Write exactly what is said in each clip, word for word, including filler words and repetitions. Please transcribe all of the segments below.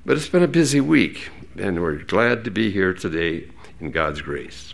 But it's been a busy week, and we're glad to be here today in God's grace.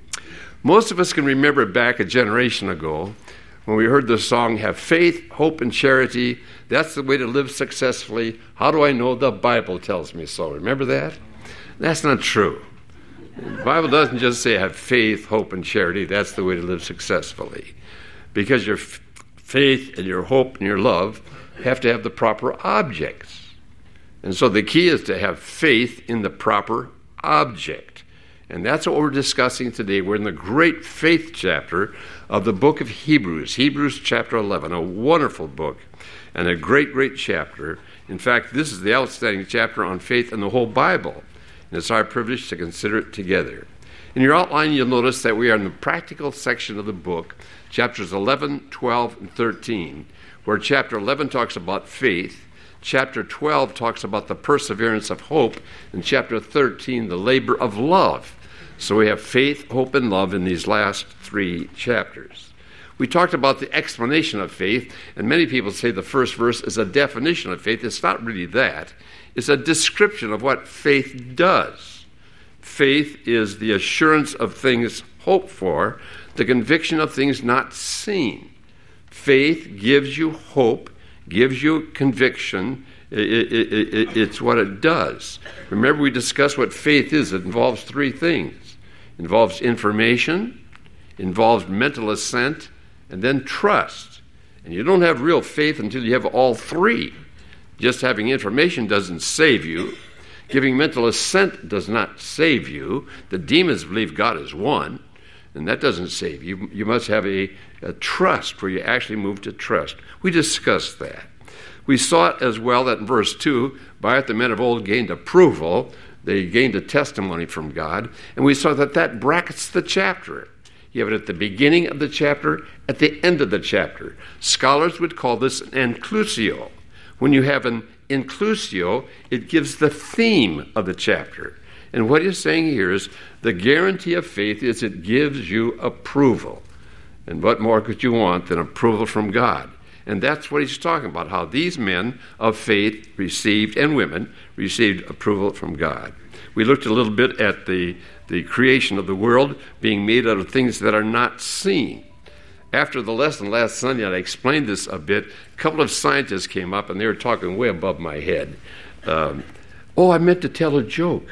Most of us can remember back a generation ago when we heard the song, "Have faith, hope, and charity. That's the way to live successfully. How do I know? The Bible tells me so." Remember that? That's not true. The Bible doesn't just say have faith, hope, and charity. That's the way to live successfully. Because your f- faith and your hope and your love have to have the proper objects. And so the key is to have faith in the proper object. And that's what we're discussing today. We're in the great faith chapter of the book of Hebrews, Hebrews chapter eleven, a wonderful book and a great, great chapter. In fact, this is the outstanding chapter on faith in the whole Bible. And it's our privilege to consider it together. In your outline, you'll notice that we are in the practical section of the book, chapters eleven, twelve, and thirteen, where chapter eleven talks about faith, chapter twelve talks about the perseverance of hope, and chapter thirteen, the labor of love. So we have faith, hope, and love in these last three chapters. We talked about the explanation of faith, and many people say the first verse is a definition of faith. It's not really that. It's a description of what faith does. Faith is the assurance of things hoped for, the conviction of things not seen. Faith gives you hope, gives you conviction. It, it, it, it's what it does. Remember, we discussed what faith is. It involves three things. It involves information, involves mental assent, and then trust. And you don't have real faith until you have all three. Just having information doesn't save you. Giving mental assent does not save you. The demons believe God is one, and that doesn't save you. You must have a, a trust where you actually move to trust. We discussed that. We saw it as well that in verse two, by it the men of old gained approval. They gained a testimony from God. And we saw that that brackets the chapter. You have it at the beginning of the chapter, at the end of the chapter. Scholars would call this an inclusio. When you have an inclusio, it gives the theme of the chapter. And what he's saying here is the guarantee of faith is it gives you approval. And what more could you want than approval from God? And that's what he's talking about, how these men of faith received, and women, received approval from God. We looked a little bit at the, the creation of the world being made out of things that are not seen. After the lesson last Sunday, and I explained this a bit, a couple of scientists came up, and they were talking way above my head. Um, oh, I meant to tell a joke.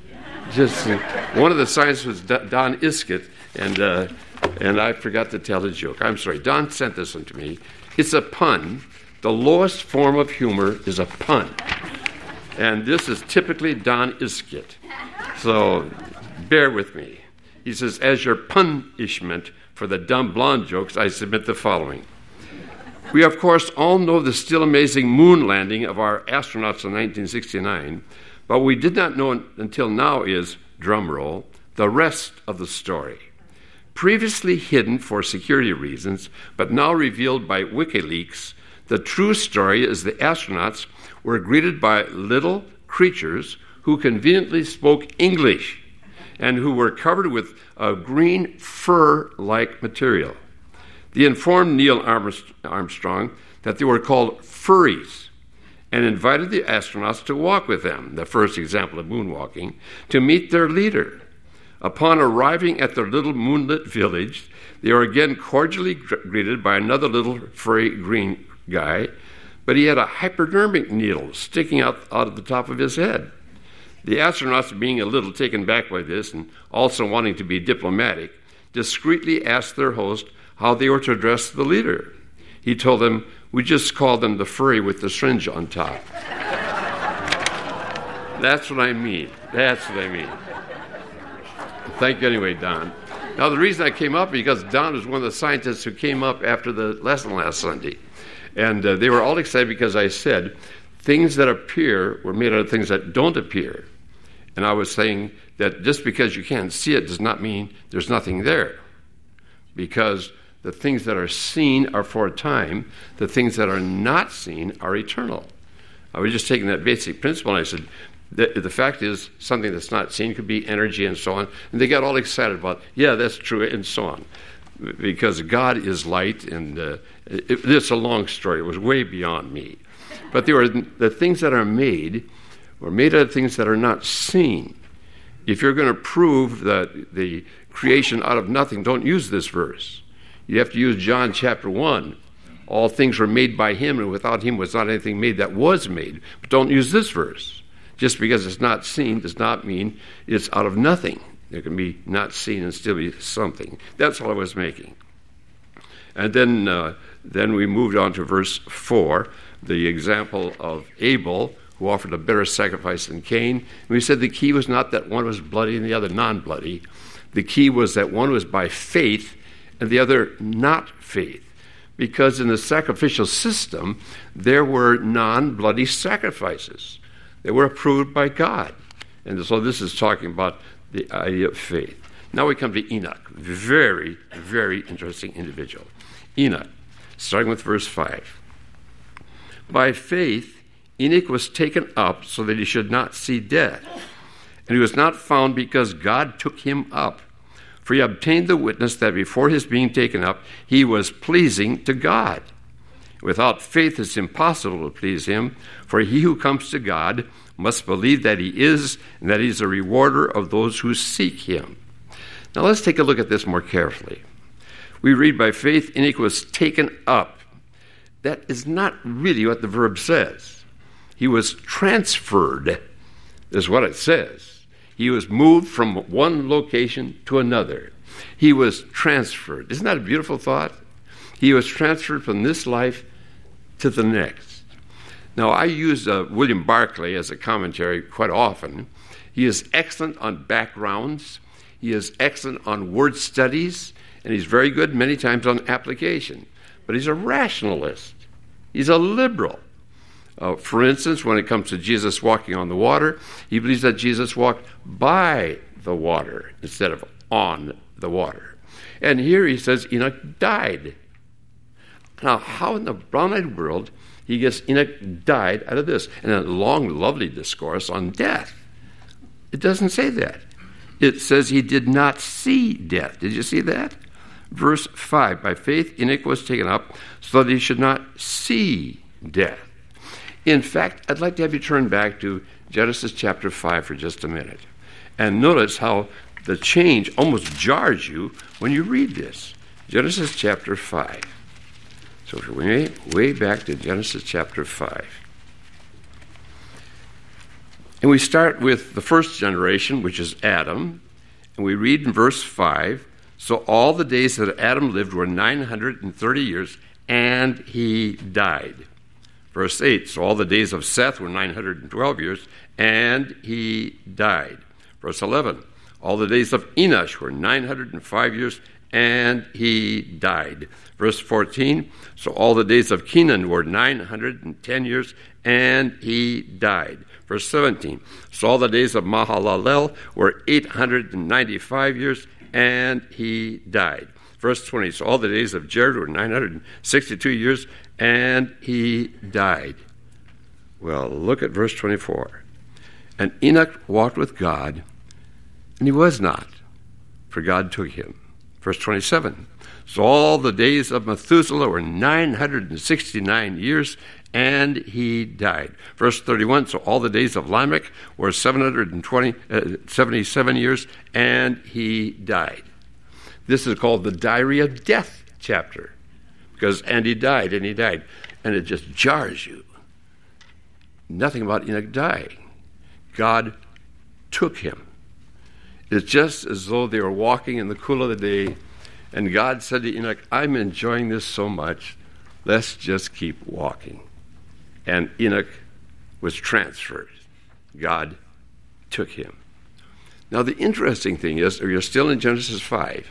Just uh, one of the scientists was Don Iskett, and uh, and I forgot to tell a joke. I'm sorry. Don sent this one to me. It's a pun. The lowest form of humor is a pun. And this is typically Don Iskett. So bear with me. He says, as your punishment for the dumb blonde jokes, I submit the following. We, of course, all know the still amazing moon landing of our astronauts in nineteen sixty-nine, but what we did not know until now is, drum roll, the rest of the story. Previously hidden for security reasons, but now revealed by WikiLeaks, the true story is the astronauts were greeted by little creatures who conveniently spoke English and who were covered with a green fur-like material. They informed Neil Armstrong that they were called furries and invited the astronauts to walk with them, the first example of moonwalking, to meet their leader. Upon arriving at their little moonlit village, they were again cordially greeted by another little furry green guy, but he had a hypodermic needle sticking out, out of the top of his head. The astronauts, being a little taken back by this and also wanting to be diplomatic, discreetly asked their host how they were to address the leader. He told them, we just call them the furry with the syringe on top. That's what I mean. That's what I mean. Thank you anyway, Don. Now, the reason I came up is because Don was one of the scientists who came up after the lesson last Sunday. And uh, they were all excited because I said, things that appear were made out of things that don't appear. And I was saying that just because you can't see it does not mean there's nothing there. Because the things that are seen are for a time. The things that are not seen are eternal. I was just taking that basic principle, and I said, the, the fact is, something that's not seen could be energy and so on. And they got all excited about, yeah, that's true, and so on. Because God is light, and uh, it, it's a long story. It was way beyond me. But there are the things that are made We're made out of things that are not seen. If you're going to prove that the creation out of nothing, don't use this verse. You have to use John chapter one. All things were made by him, and without him was not anything made that was made. But don't use this verse. Just because it's not seen does not mean it's out of nothing. There can be not seen and still be something. That's all I was making. And then, uh, then we moved on to verse four, the example of Abel, who offered a better sacrifice than Cain. And we said the key was not that one was bloody and the other non-bloody. The key was that one was by faith and the other not faith. Because in the sacrificial system, there were non-bloody sacrifices. They were approved by God. And so this is talking about the idea of faith. Now we come to Enoch. Very, very interesting individual. Enoch, starting with verse five. By faith, Enoch was taken up so that he should not see death. And he was not found because God took him up. For he obtained the witness that before his being taken up, he was pleasing to God. Without faith, it's impossible to please him, for he who comes to God must believe that he is, and that he's a rewarder of those who seek him. Now let's take a look at this more carefully. We read, by faith, Enoch was taken up. That is not really what the verb says. He was transferred, is what it says. He was moved from one location to another. He was transferred. Isn't that a beautiful thought? He was transferred from this life to the next. Now, I use uh, William Barclay as a commentary quite often. He is excellent on backgrounds. He is excellent on word studies. And he's very good many times on application. But he's a rationalist. He's a liberal. Uh, for instance, when it comes to Jesus walking on the water, he believes that Jesus walked by the water instead of on the water. And here he says Enoch died. Now, how in the brown-eyed world he gets Enoch died out of this? And a long, lovely discourse on death. It doesn't say that. It says he did not see death. Did you see that? Verse five, by faith Enoch was taken up so that he should not see death. In fact, I'd like to have you turn back to Genesis chapter five for just a minute. And notice how the change almost jars you when you read this. Genesis chapter five. So if we're way, way back to Genesis chapter five. And we start with the first generation, which is Adam. And we read in verse five, so all the days that Adam lived were nine hundred thirty years, and he died. Verse eight, so all the days of Seth were nine hundred twelve years, and he died. Verse eleven, all the days of Enosh were nine hundred five years, and he died. Verse fourteen, so all the days of Kenan were nine hundred ten years, and he died. Verse seventeen, so all the days of Mahalalel were eight hundred ninety-five years, and he died. Verse twenty, so all the days of Jared were nine hundred sixty-two years, and he died. Well, look at verse twenty-four. And Enoch walked with God, and he was not, for God took him. Verse twenty-seven. So all the days of Methuselah were nine hundred sixty-nine years, and he died. Verse thirty-one. So all the days of Lamech were seven hundred twenty, uh, seventy-seven years, and he died. This is called the Diary of Death chapter. Because, and he died, and he died. And it just jars you. Nothing about Enoch dying. God took him. It's just as though they were walking in the cool of the day, and God said to Enoch, I'm enjoying this so much, let's just keep walking. And Enoch was transferred. God took him. Now, the interesting thing is, you're still in Genesis five.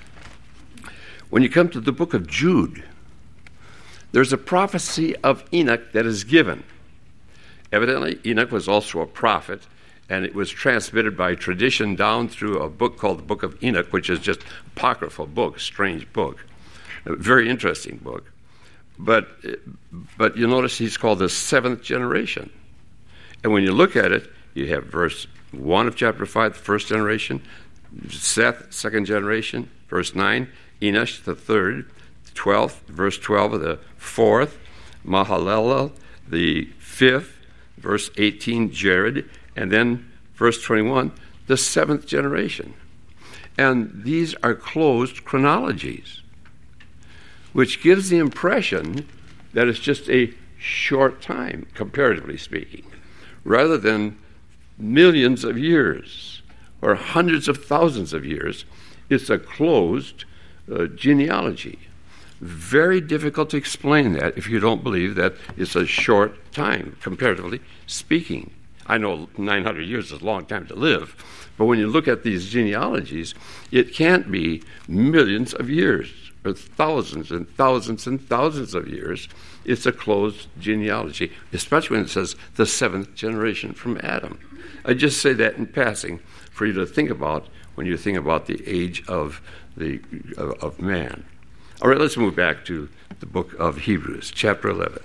When you come to the book of Jude, there's a prophecy of Enoch that is given. Evidently, Enoch was also a prophet, and it was transmitted by tradition down through a book called the Book of Enoch, which is just an apocryphal book, a strange book, a very interesting book. But, but you notice he's called the seventh generation. And when you look at it, you have verse one of chapter five, the first generation, Seth, second generation, verse nine, Enosh, the third, twelfth, verse twelve of the fourth, Mahalalel, the fifth, verse eighteen, Jared, And then, verse twenty-one, the seventh generation. And these are closed chronologies, which gives the impression that it's just a short time, comparatively speaking, rather than millions of years or hundreds of thousands of years. It's a closed uh, genealogy. Very difficult to explain that if you don't believe that it's a short time, comparatively speaking. I know nine hundred years is a long time to live, but when you look at these genealogies, it can't be millions of years or thousands and thousands and thousands of years. It's a closed genealogy, especially when it says the seventh generation from Adam. I just say that in passing for you to think about when you think about the age of the of, of man. All right, let's move back to the book of Hebrews, chapter eleven.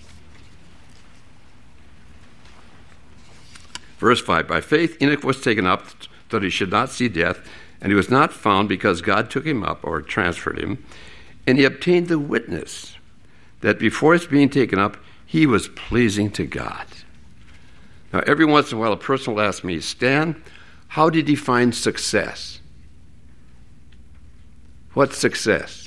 Verse five, by faith Enoch was taken up that he should not see death, and he was not found because God took him up or transferred him, and he obtained the witness that before his being taken up, he was pleasing to God. Now, every once in a while, a person will ask me, Stan, how do you define success? What's success?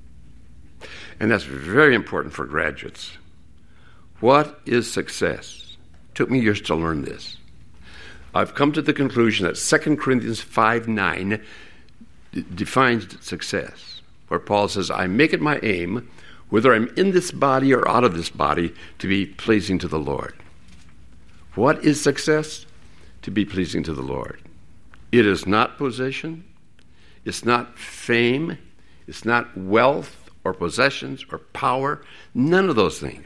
And that's very important for graduates. What is success? It took me years to learn this. I've come to the conclusion that Second Corinthians five nine d- defines success, where Paul says, I make it my aim, whether I'm in this body or out of this body, to be pleasing to the Lord. What is success? To be pleasing to the Lord. It is not position. It's not fame. It's not wealth or possessions or power. None of those things.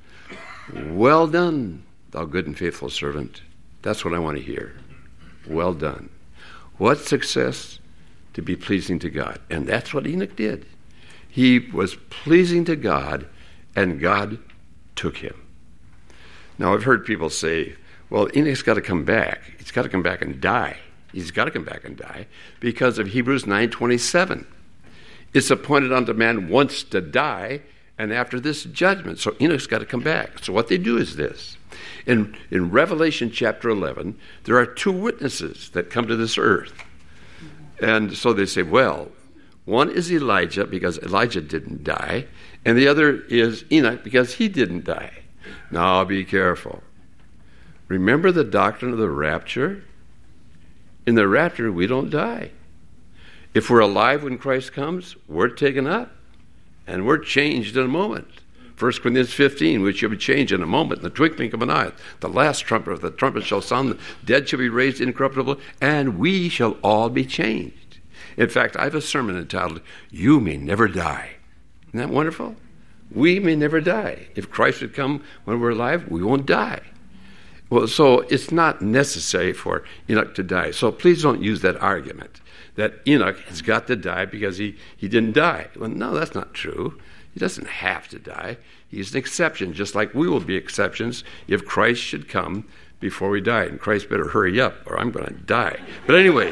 Well done, thou good and faithful servant. That's what I want to hear. Well done. What success? To be pleasing to God. And that's what Enoch did. He was pleasing to God, and God took him. Now, I've heard people say, well, Enoch's got to come back. He's got to come back and die. He's got to come back and die because of Hebrews nine twenty-seven. It's appointed unto man once to die, and after this judgment. So Enoch's got to come back. So what they do is this. In, in Revelation chapter eleven, there are two witnesses that come to this earth. And so they say, well, one is Elijah because Elijah didn't die, and the other is Enoch because he didn't die. Now be careful. Remember the doctrine of the rapture? In the rapture, we don't die. If we're alive when Christ comes, we're taken up, and we're changed in a moment. First Corinthians fifteen, which shall be changed in a moment, in the twinkling of an eye. The last trumpet of the trumpet shall sound, the dead shall be raised incorruptible, and we shall all be changed. In fact, I have a sermon entitled, You May Never Die. Isn't that wonderful? We may never die. If Christ would come when we're alive, we won't die. Well, so it's not necessary for Enoch to die. So please don't use that argument that Enoch has got to die because he, he didn't die. Well, no, that's not true. He doesn't have to die. He's an exception, just like we will be exceptions if Christ should come before we die. And Christ better hurry up or I'm going to die. But anyway.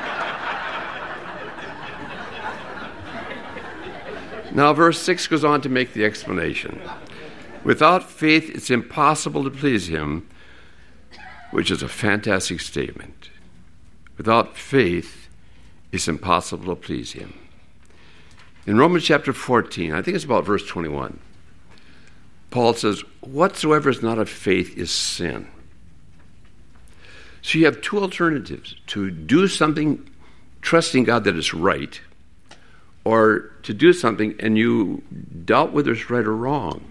Now, verse six goes on to make the explanation. Without faith, it's impossible to please him, which is a fantastic statement. Without faith, it's impossible to please him. In Romans chapter fourteen, I think it's about verse twenty-one, Paul says, whatsoever is not of faith is sin. So you have two alternatives: to do something trusting God that it's right, or to do something and you doubt whether it's right or wrong.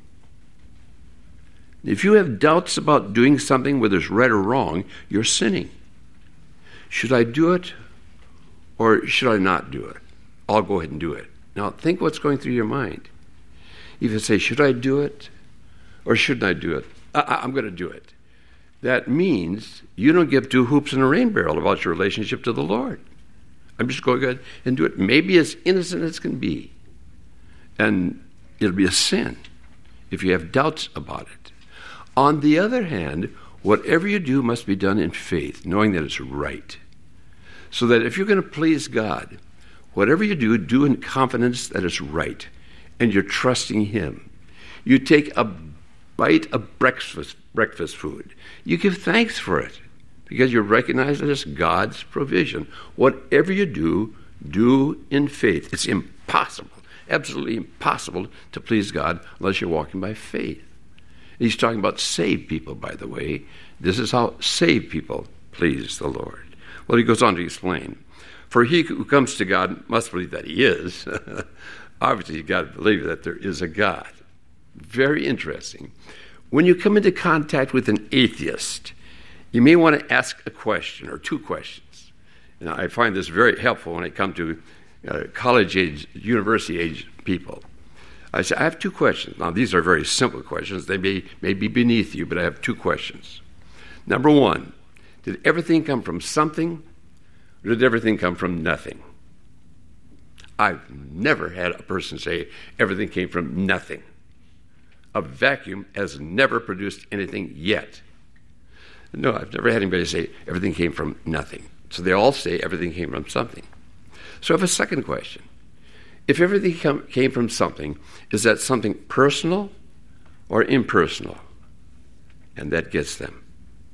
If you have doubts about doing something, whether it's right or wrong, you're sinning. Should I do it or should I not do it? I'll go ahead and do it. Now, think what's going through your mind. If you say, should I do it or shouldn't I do it? I- I'm going to do it. That means you don't give two hoops and a rain barrel about your relationship to the Lord. I'm just going to go ahead and do it. Maybe as innocent as can be. And it'll be a sin if you have doubts about it. On the other hand, whatever you do must be done in faith, knowing that it's right. So that if you're going to please God, whatever you do, do in confidence that it's right. And you're trusting him. You take a bite of breakfast, breakfast food. You give thanks for it. because you recognize it as God's provision. Whatever you do, do in faith. It's impossible, absolutely impossible to please God unless you're walking by faith. He's talking about saved people, by the way. This is how saved people please the Lord. Well, he goes on to explain. For he who comes to God must believe that he is. Obviously, you've got to believe that there is a God. Very interesting. When you come into contact with an atheist, you may want to ask a question or two questions. And I find this very helpful when I come to uh, college-age, university-age people. I say, I have two questions. Now, these are very simple questions. They may, may be beneath you, but I have two questions. Number one, did everything come from something, or did everything come from nothing? I've never had a person say everything came from nothing. A vacuum has never produced anything yet. No, I've never had anybody say everything came from nothing. So they all say everything came from something. So I have a second question. If everything come, came from something, is that something personal or impersonal? And that gets them.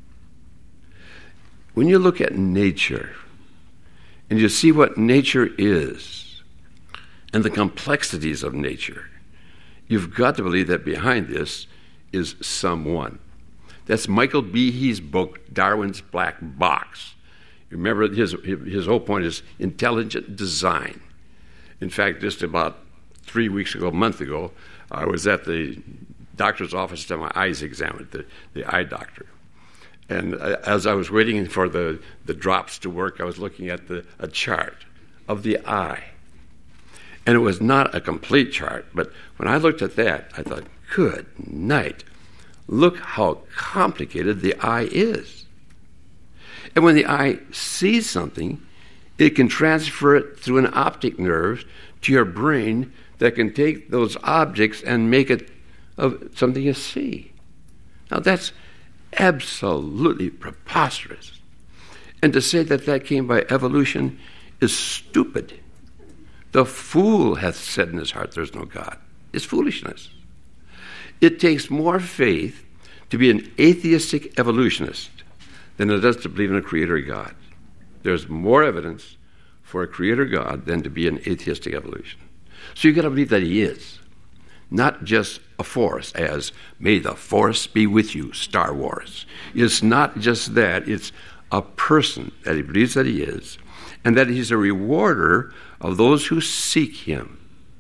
When you look at nature and you see what nature is and the complexities of nature, you've got to believe that behind this is someone. That's Michael Behe's book, Darwin's Black Box. You remember his, his whole point is intelligent design. In fact, just about three weeks ago, a month ago, I was at the doctor's office to have my eyes examined, the, the eye doctor. And as I was waiting for the, the drops to work, I was looking at the, a chart of the eye. And it was not a complete chart, but when I looked at that, I thought, good night. Look how complicated the eye is. And when the eye sees something, it can transfer it through an optic nerve to your brain that can take those objects and make it of something you see. Now that's absolutely preposterous. And to say that that came by evolution is stupid. The fool hath said in his heart, there's no God. It's foolishness. It takes more faith to be an atheistic evolutionist than it does to believe in a creator God. There's more evidence for a creator God than to be an atheistic evolution. So you've got to believe that he is, not just a force, as may the force be with you, Star Wars. It's not just that, it's a person that he believes that he is, and that he's a rewarder of those who seek him.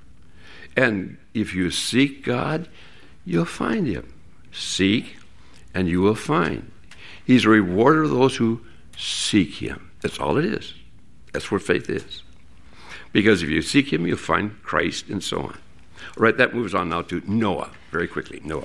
And if you seek God, you'll find him. Seek, and you will find. He's a rewarder of those who seek him. That's all it is. That's where faith is. Because if you seek him, you'll find Christ, and so on. All right, that moves on now to Noah, very quickly, Noah.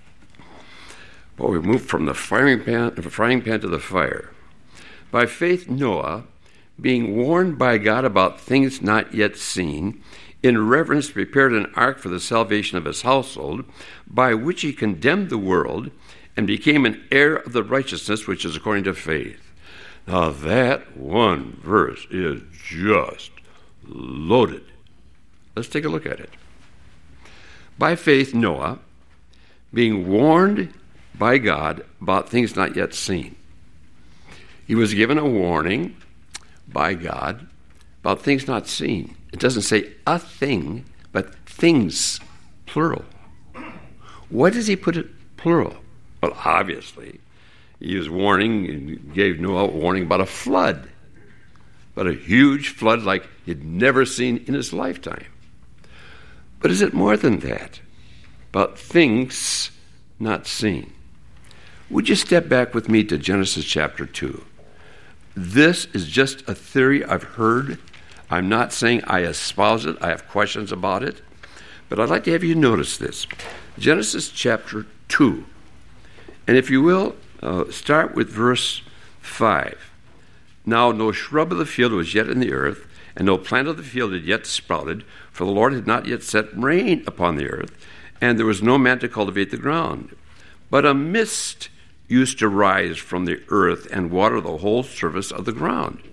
Well, we move from the frying pan, the frying pan to the fire. By faith, Noah, being warned by God about things not yet seen, in reverence prepared an ark for the salvation of his household, by which he condemned the world and became an heir of the righteousness which is according to faith. Now that one verse is just loaded. Let's take a look at it. By faith, Noah, being warned by God about things not yet seen. He was given a warning by God about things not seen. It doesn't say a thing, but things, plural. Why does he put it plural? Well, obviously, he was warning and gave Noah a warning about a flood, but a huge flood like he'd never seen in his lifetime. But is it more than that? About things not seen. Would you step back with me to Genesis chapter two? This is just a theory I've heard. I'm not saying I espouse it. I have questions about it. But I'd like to have you notice this. Genesis chapter two. And if you will, uh, start with verse five. Now no shrub of the field was yet in the earth, and no plant of the field had yet sprouted, for the Lord had not yet set rain upon the earth, and there was no man to cultivate the ground. But a mist used to rise from the earth and water the whole surface of the ground.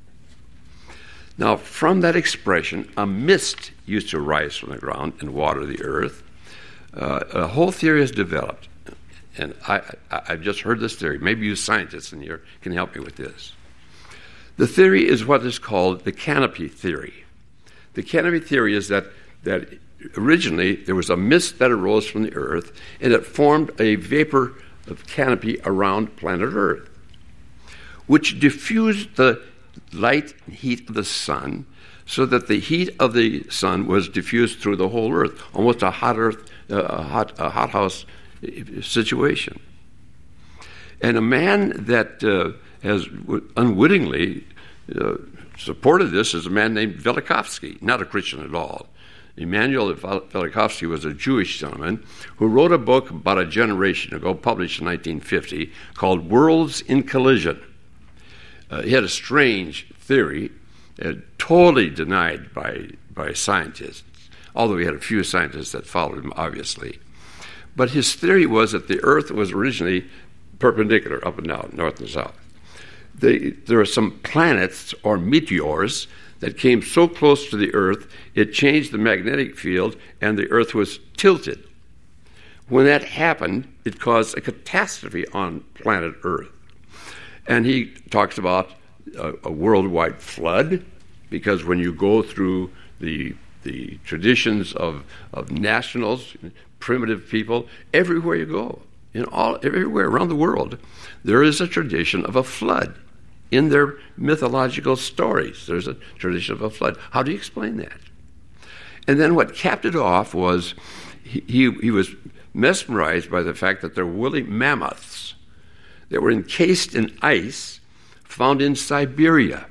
Now, from that expression, a mist used to rise from the ground and water the earth, uh, a whole theory is developed. And I, I, I've just heard this theory. Maybe you scientists in here can help me with this. The theory is what is called the canopy theory. The canopy theory is that, that originally there was a mist that arose from the earth, and it formed a vapor of canopy around planet Earth, which diffused the light and heat of the sun so that the heat of the sun was diffused through the whole earth, almost a hot earth, uh, a hot, a hothouse situation. And a man that uh, has unwittingly uh, supported this is a man named Velikovsky, not a Christian at all. Immanuel Velikovsky was a Jewish gentleman who wrote a book about a generation ago, published in nineteen fifty, called Worlds in Collision. Uh, he had a strange theory, uh, totally denied by, by scientists, although he had a few scientists that followed him, obviously. But his theory was that the earth was originally perpendicular, up and down, north and south. They, there are some planets or meteors that came so close to the earth, it changed the magnetic field, and the earth was tilted. When that happened, it caused a catastrophe on planet Earth. And he talks about a, a worldwide flood, because when you go through the the traditions of, of nationals, primitive people, everywhere you go, in all everywhere around the world, there is a tradition of a flood. In their mythological stories, there's a tradition of a flood. How do you explain that? And then what capped it off was he, he, he was mesmerized by the fact that there were woolly mammoths that were encased in ice found in Siberia.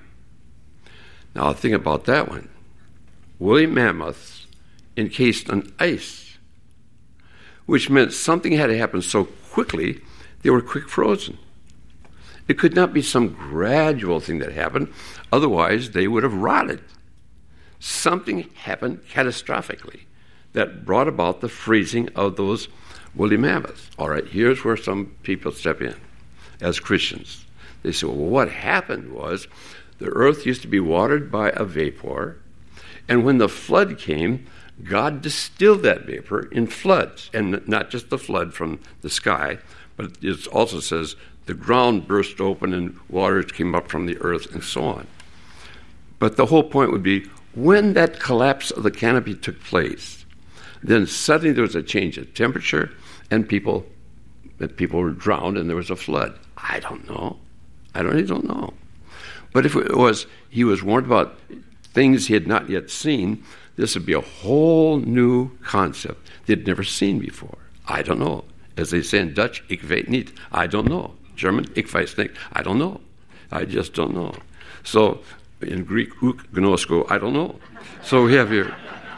Now think about that one. Woolly mammoths encased in ice, which meant something had to happen so quickly they were quick frozen. It could not be some gradual thing that happened, otherwise they would have rotted. Something happened catastrophically that brought about the freezing of those woolly mammoths. All right, here's where some people step in as Christians. They say, well, what happened was the earth used to be watered by a vapor, and when the flood came, God distilled that vapor in floods, and not just the flood from the sky, but it also says the ground burst open and waters came up from the earth and so on. But the whole point would be, when that collapse of the canopy took place, then suddenly there was a change of temperature, and people people were drowned, and there was a flood. I don't know. I really don't know. But if it was, he was warned about things he had not yet seen, this would be a whole new concept they'd never seen before. I don't know. As they say in Dutch, ik weet niet. I don't know. German, ik weiß nicht. I don't know. I just don't know. So in Greek, uk gnosko, I don't know. So we have here,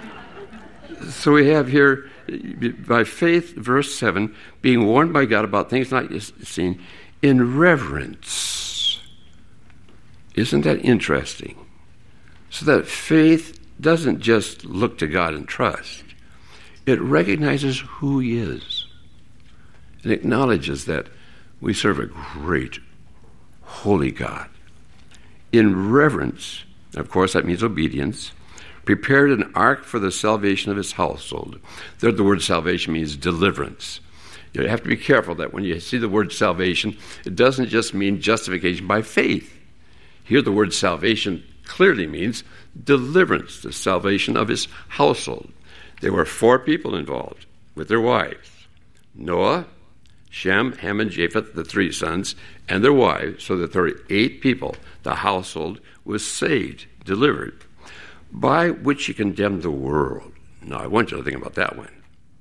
so we have here, by faith, verse seven, being warned by God about things not yet seen, in reverence. Isn't that interesting? So that faith doesn't just look to God and trust. It recognizes who he is. It acknowledges that we serve a great, holy God. In reverence, of course, that means obedience, prepared an ark for the salvation of his household. There, the word salvation means deliverance. You have to be careful that when you see the word salvation, it doesn't just mean justification by faith. Here, the word salvation clearly means deliverance, the salvation of his household. There were four people involved with their wives: Noah, Shem, Ham, and Japheth, the three sons, and their wives, so that there were eight people. The household was saved, delivered, by which he condemned the world. Now, I want you to think about that one.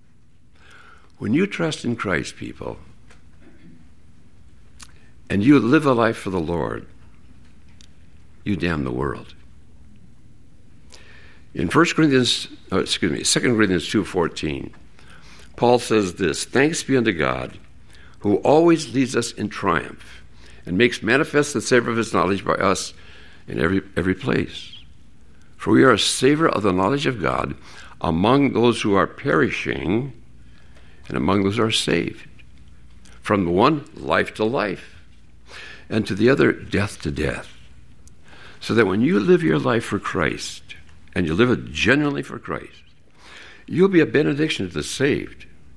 When you trust in Christ, people, and you live a life for the Lord, you damn the world. In First Corinthians, oh, excuse me, Second Corinthians two fourteen, Paul says this: "Thanks be unto God, who always leads us in triumph, and makes manifest the savor of his knowledge by us in every every place. For we are a savor of the knowledge of God among those who are perishing, and among those who are saved. From the one, life to life, and to the other, death to death." So that when you live your life for Christ, and you live it genuinely for Christ, you'll be a benediction to the saved,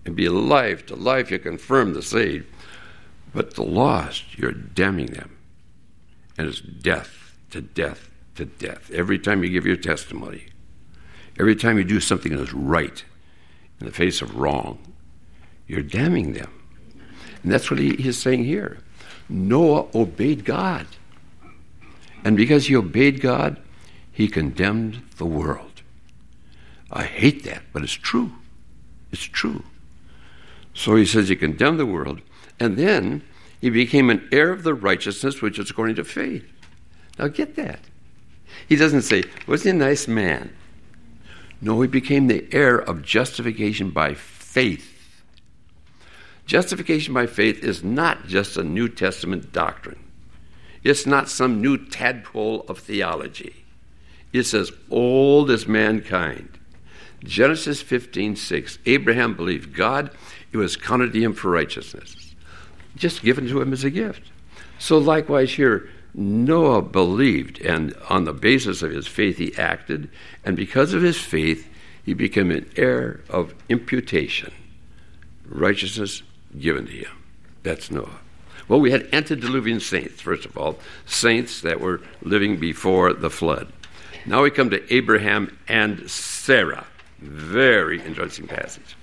and be life to life. You confirm the saved. But the lost, you're damning them. And it's death to death to death. Every time you give your testimony, every time you do something that's right in the face of wrong, you're damning them. And that's what he is saying here. Noah obeyed God. And because he obeyed God, he condemned the world. I hate that, but it's true. It's true. So he says he condemned the world, and then he became an heir of the righteousness which is according to faith. Now get that. He doesn't say, wasn't he a nice man? No, he became the heir of justification by faith. Justification by faith is not just a New Testament doctrine. It's not some new tadpole of theology. It's as old as mankind. Genesis fifteen six, Abraham believed God, it was counted to him for righteousness. Just given to him as a gift. So likewise here, Noah believed, and on the basis of his faith he acted, and because of his faith, he became an heir of imputation. Righteousness given to him. That's Noah. Well, we had antediluvian saints, first of all, saints that were living before the flood. Now we come to Abraham and Sarah. Very interesting passage.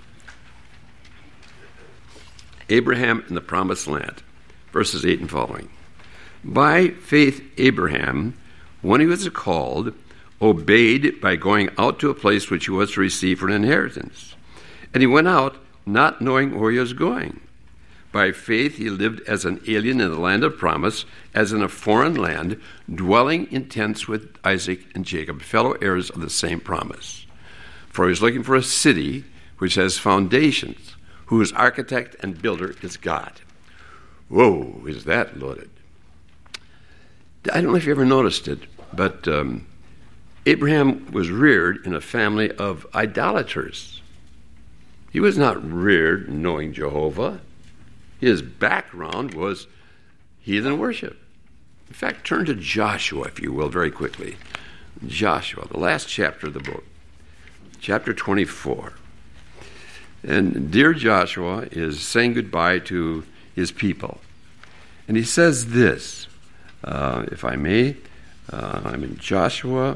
Abraham in the promised land, verses eight and following. By faith, Abraham, when he was called, obeyed by going out to a place which he was to receive for an inheritance. And he went out not knowing where he was going. By faith, he lived as an alien in the land of promise, as in a foreign land, dwelling in tents with Isaac and Jacob, fellow heirs of the same promise. For he was looking for a city which has foundations, whose architect and builder is God. Whoa, is that loaded. I don't know if you ever noticed it, but um, Abraham was reared in a family of idolaters. He was not reared knowing Jehovah. His background was heathen worship. In fact, turn to Joshua, if you will, very quickly. Joshua, the last chapter of the book, chapter twenty-four. And dear Joshua is saying goodbye to his people. And he says this, uh, if I may, uh, I'm in Joshua.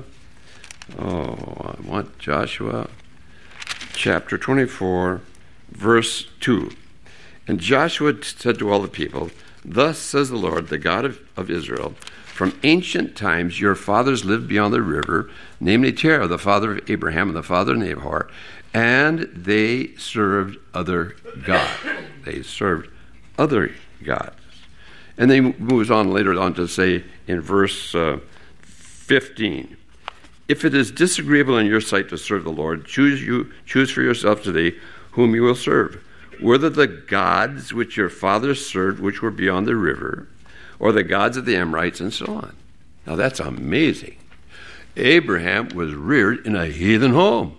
Oh, I want Joshua, chapter twenty-four, verse two. And Joshua said to all the people, thus says the Lord, the God of, of Israel, from ancient times your fathers lived beyond the river, namely Terah, the father of Abraham and the father of Nahor, and they served other gods. They served other gods. And then he moves on later on to say in verse uh, fifteen, if it is disagreeable in your sight to serve the Lord, choose you choose for yourself today whom you will serve, whether the gods which your fathers served, which were beyond the river, or the gods of the Amorites, and so on. Now that's amazing. Abraham was reared in a heathen home.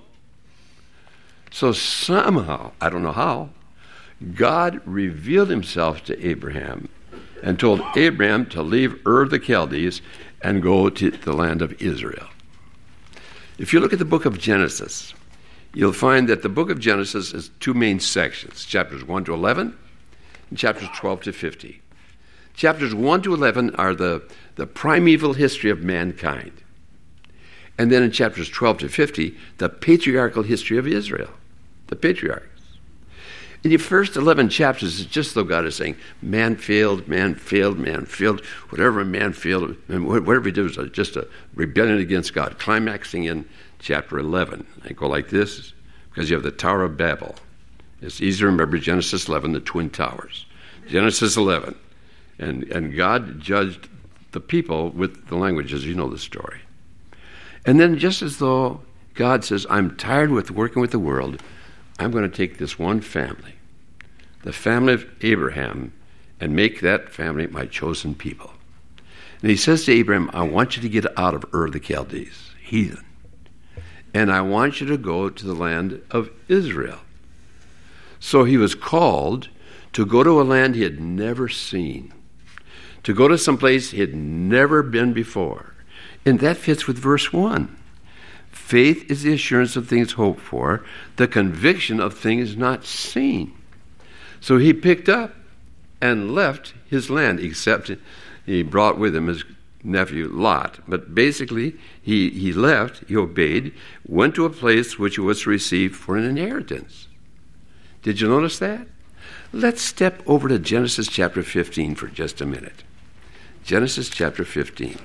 So somehow, I don't know how, God revealed himself to Abraham and told Abraham to leave Ur of the Chaldees and go to the land of Israel. If you look at the book of Genesis, you'll find that the book of Genesis is two main sections, chapters one to eleven and chapters twelve to fifty. Chapters one to eleven are the, the primeval history of mankind. And then in chapters twelve to fifty, the patriarchal history of Israel, the patriarchs. In the first eleven chapters, it's just though God is saying, man failed, man failed, man failed, whatever man failed, and whatever he did was just a rebellion against God, climaxing in chapter eleven. I go like this, because you have the Tower of Babel. It's easy to remember Genesis eleven, the Twin Towers. Genesis eleven. And, and God judged the people with the languages, you know the story. And then just as though God says, I'm tired with working with the world, I'm going to take this one family, the family of Abraham, and make that family my chosen people. And he says to Abraham, I want you to get out of Ur of the Chaldees, heathen. And I want you to go to the land of Israel. So he was called to go to a land he had never seen, to go to some place he had never been before. And that fits with verse one. Faith is the assurance of things hoped for, the conviction of things not seen. So he picked up and left his land, except he brought with him his nephew Lot. But basically, he, he left, he obeyed, went to a place which he was to receive for an inheritance. Did you notice that? Let's step over to Genesis chapter fifteen for just a minute. Genesis chapter fifteen.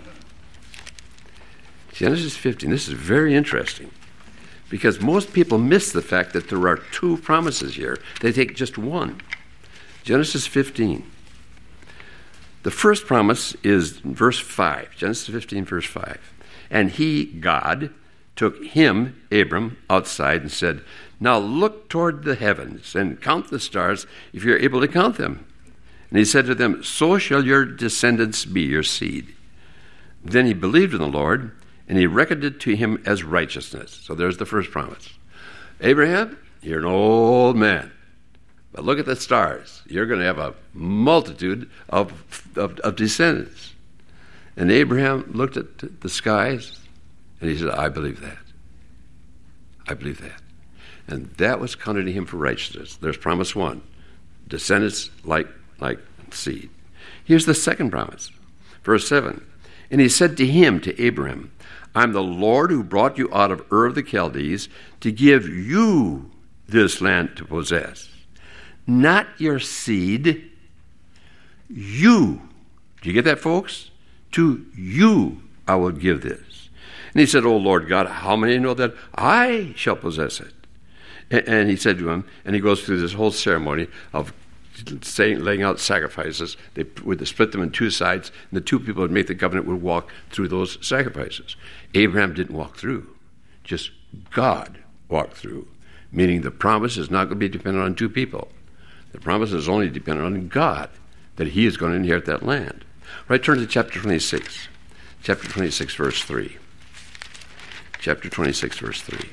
Genesis fifteen, this is very interesting, because most people miss the fact that there are two promises here. They take just one. Genesis fifteen. The first promise is verse five, Genesis fifteen, verse five. And he, God, took him, Abram, outside and said, now look toward the heavens and count the stars if you're able to count them. And he said to them, so shall your descendants be, your seed. Then he believed in the Lord, and he reckoned it to him as righteousness. So there's the first promise. Abraham, you're an old man, but look at the stars. You're going to have a multitude of, of, of descendants. And Abraham looked at the skies, and he said, I believe that. I believe that. And that was counted to him for righteousness. There's promise one, descendants like, like seed. Here's the second promise, verse seven. And he said to him, to Abraham, I'm the Lord who brought you out of Ur of the Chaldees to give you this land to possess. Not your seed, you. Do you get that, folks? To you I will give this. And he said, O Lord God, how many know that I shall possess it? And, and he said to him, and he goes through this whole ceremony of saying, laying out sacrifices. They would split them in two sides, and the two people who would make the covenant would walk through those sacrifices. Abraham didn't walk through. Just God walked through, meaning the promise is not going to be dependent on two people. The promise is only dependent on God, that he is going to inherit that land. Right, turn to chapter twenty-six. Chapter twenty-six, verse three. Chapter twenty-six, verse three.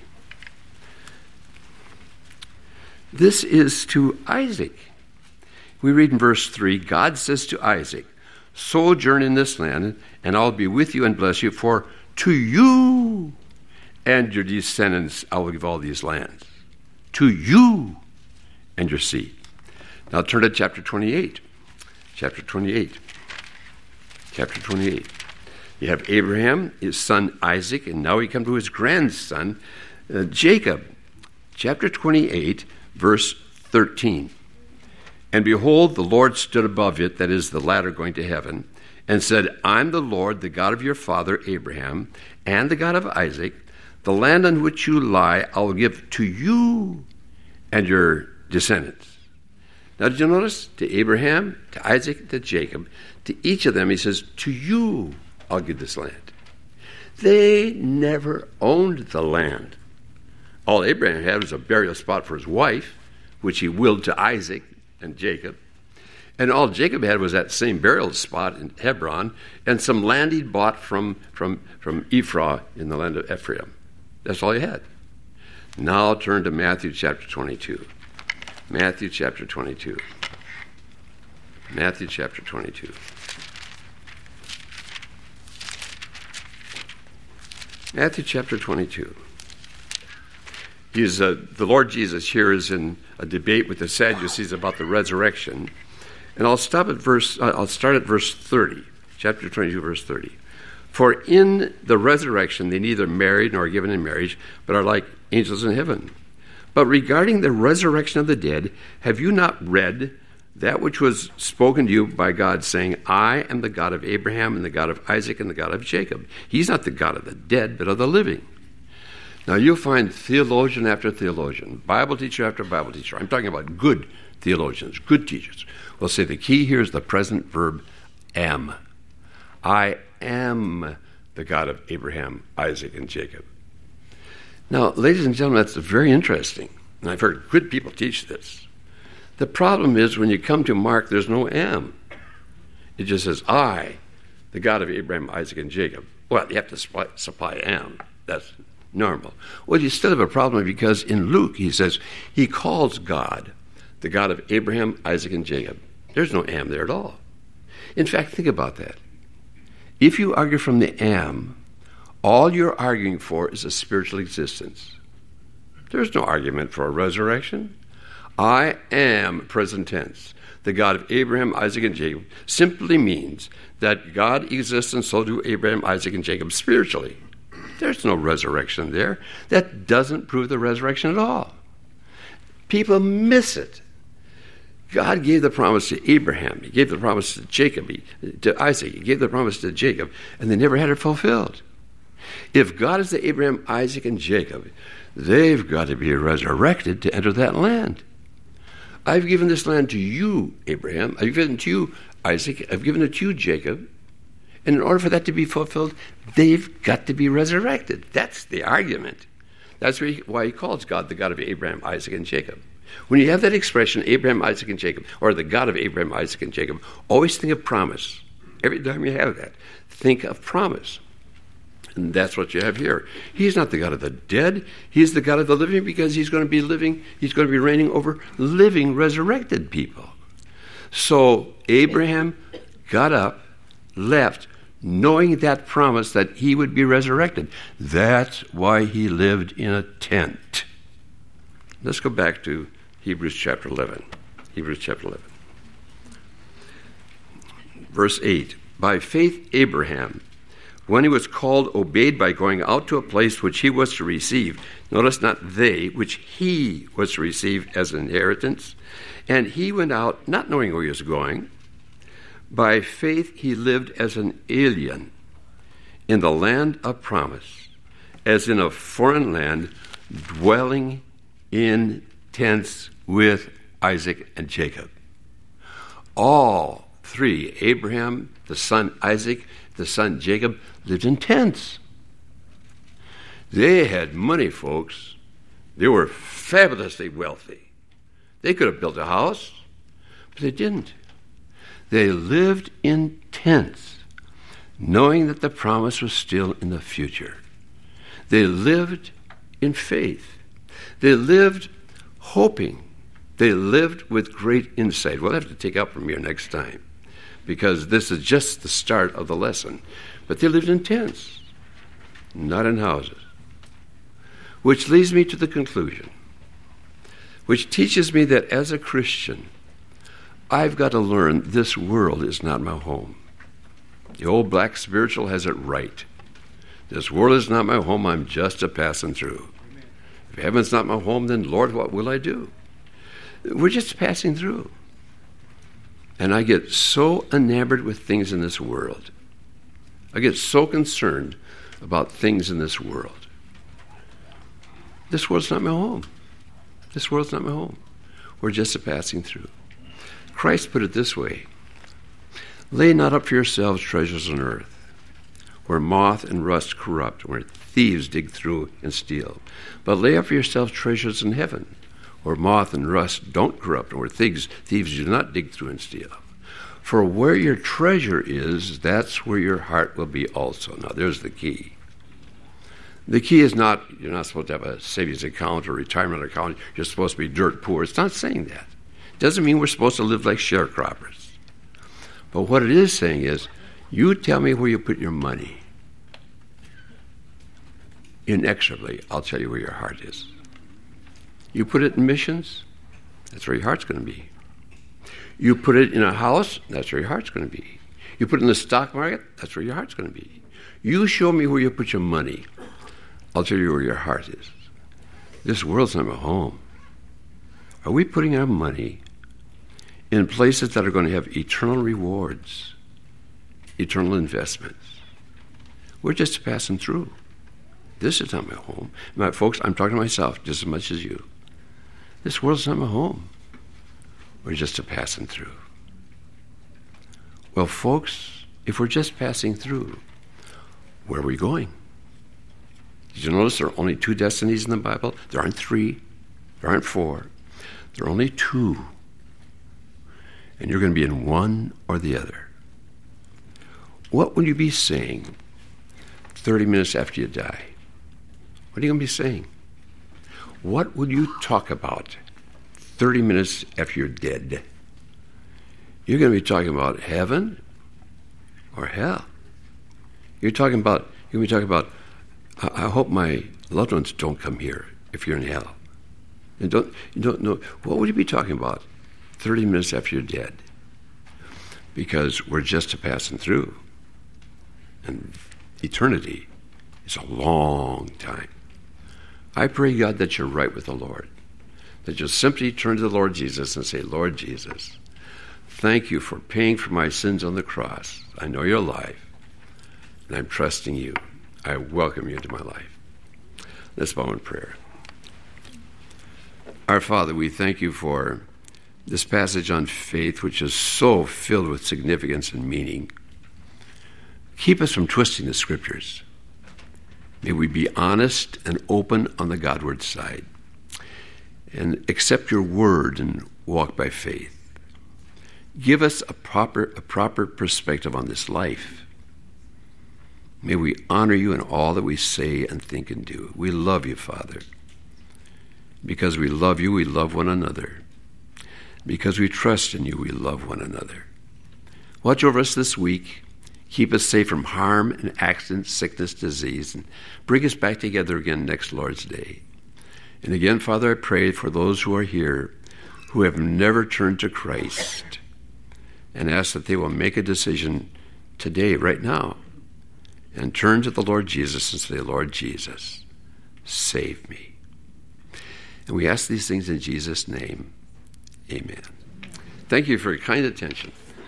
This is to Isaac. We read in verse three, God says to Isaac, sojourn in this land, and I'll be with you and bless you, for to you and your descendants I will give all these lands. To you and your seed. Now turn to chapter twenty-eight. Chapter twenty-eight. Chapter twenty-eight. You have Abraham, his son Isaac, and now we come to his grandson, uh, Jacob. Chapter twenty-eight, verse thirteen. And behold, the Lord stood above it, that is the ladder going to heaven, and said, I'm the Lord, the God of your father Abraham, and the God of Isaac. The land on which you lie I will give to you and your descendants. Now, did you notice? To Abraham, to Isaac, to Jacob, to each of them, he says, to you I'll give this land. They never owned the land. All Abraham had was a burial spot for his wife, which he willed to Isaac and Jacob. And all Jacob had was that same burial spot in Hebron and some land he'd bought from, from, from Ephraim in the land of Ephraim. That's all he had. Now turn to Matthew chapter twenty-two. Matthew chapter twenty-two. Matthew chapter twenty-two. Matthew chapter twenty-two. He's, uh, the Lord Jesus here is in a debate with the Sadducees about the resurrection. And I'll stop at verse, uh, I'll start at verse thirty, chapter twenty-two, verse thirty. For in the resurrection they neither marry nor are given in marriage, but are like angels in heaven. But regarding the resurrection of the dead, have you not read that which was spoken to you by God, saying, I am the God of Abraham and the God of Isaac and the God of Jacob? He's not the God of the dead, but of the living. Now you'll find theologian after theologian, Bible teacher after Bible teacher. I'm talking about good theologians, good teachers. Will say the key here is the present verb am. I am the God of Abraham, Isaac, and Jacob. Now, ladies and gentlemen, that's very interesting. And I've heard good people teach this. The problem is when you come to Mark, there's no am. It just says, I, the God of Abraham, Isaac, and Jacob. Well, you have to supply, supply am. That's normal. Well, you still have a problem because in Luke, he says, he calls God the God of Abraham, Isaac, and Jacob. There's no am there at all. In fact, think about that. If you argue from the am, All you're arguing for is a spiritual existence. There's no argument for a resurrection. I am, present tense, the God of Abraham, Isaac, and Jacob, simply means that God exists and so do Abraham, Isaac, and Jacob spiritually. There's no resurrection there. That doesn't prove the resurrection at all. People miss it. God gave the promise to Abraham. He gave the promise to Jacob, he, to Isaac. He gave the promise to Jacob, and they never had it fulfilled. If God is to Abraham, Isaac, and Jacob, they've got to be resurrected to enter that land. I've given this land to you, Abraham. I've given it to you, Isaac. I've given it to you, Jacob. And in order for that to be fulfilled, they've got to be resurrected. That's the argument. That's why he calls God the God of Abraham, Isaac, and Jacob. When you have that expression, Abraham, Isaac, and Jacob, or the God of Abraham, Isaac, and Jacob, always think of promise. Every time you have that, think of promise. And that's what you have here. He's not the God of the dead. He's the God of the living because he's going to be living, he's going to be reigning over living, resurrected people. So Abraham got up, left, knowing that promise that he would be resurrected. That's why he lived in a tent. Let's go back to Hebrews chapter eleven. Hebrews chapter eleven. Verse eight. By faith Abraham, when he was called, obeyed by going out to a place which he was to receive. Notice not they, which he was to receive as an inheritance. And he went out not knowing where he was going. By faith he lived as an alien in the land of promise, as in a foreign land, dwelling in tents with Isaac and Jacob. All three, Abraham, the son Isaac, the son Jacob, lived in tents. They had money, folks. They were fabulously wealthy. They could have built a house, but they didn't. They lived in tents, knowing that the promise was still in the future. They lived in faith. They lived hoping. They lived with great insight. We'll have to take up from here next time, because this is just the start of the lesson. But they lived in tents, not in houses. Which leads me to the conclusion, which teaches me that as a Christian, I've got to learn this world is not my home. The old black spiritual has it right. This world is not my home, I'm just a passing through. If heaven's not my home, then Lord, what will I do? We're just passing through. And I get so enamored with things in this world. I get so concerned about things in this world. This world's not my home. This world's not my home. We're just a passing through. Christ put it this way: lay not up for yourselves treasures on earth, where moth and rust corrupt, where thieves dig through and steal. But lay up for yourselves treasures in heaven, where moth and rust don't corrupt, and where thieves, thieves do not dig through and steal. For where your treasure is, that's where your heart will be also. Now, there's the key. The key is not, you're not supposed to have a savings account or retirement account. You're supposed to be dirt poor. It's not saying that. It doesn't mean we're supposed to live like sharecroppers. But what it is saying is, you tell me where you put your money. Inexorably, I'll tell you where your heart is. You put it in missions, that's where your heart's going to be. You put it in a house, that's where your heart's going to be. You put it in the stock market, that's where your heart's going to be. You show me where you put your money, I'll tell you where your heart is. This world's not my home. Are we putting our money in places that are going to have eternal rewards, eternal investments? We're just passing through. This is not my home. My folks, I'm talking to myself just as much as you. This world's not my home. We're just a passing through. Well, folks, if we're just passing through, where are we going? Did you notice there are only two destinies in the Bible? There aren't three. There aren't four. There are only two. And you're going to be in one or the other. What would you be saying thirty minutes after you die? What are you going to be saying? What would you talk about thirty minutes after you're dead? You're going to be talking about heaven or hell. You're talking about, you're going to be talking about I, I hope my loved ones don't come here if you're in hell. And don't, you don't know, what would you be talking about thirty minutes after you're dead? Because we're just a passing through. And eternity is a long time. I pray, God, that you're right with the Lord. That you'll simply turn to the Lord Jesus and say, Lord Jesus, thank you for paying for my sins on the cross. I know you're alive, and I'm trusting you. I welcome you into my life. Let's bow in prayer. Our Father, we thank you for this passage on faith, which is so filled with significance and meaning. Keep us from twisting the Scriptures. May we be honest and open on the Godward side and accept your word and walk by faith. Give us a proper, a proper perspective on this life. May we honor you in all that we say and think and do. We love you, Father. Because we love you, we love one another. Because we trust in you, we love one another. Watch over us this week. Keep us safe from harm and accident, sickness, disease, and bring us back together again next Lord's Day. And again, Father, I pray for those who are here who have never turned to Christ, and ask that they will make a decision today, right now, and turn to the Lord Jesus and say, Lord Jesus, save me. And we ask these things in Jesus' name. Amen. Thank you for your kind attention.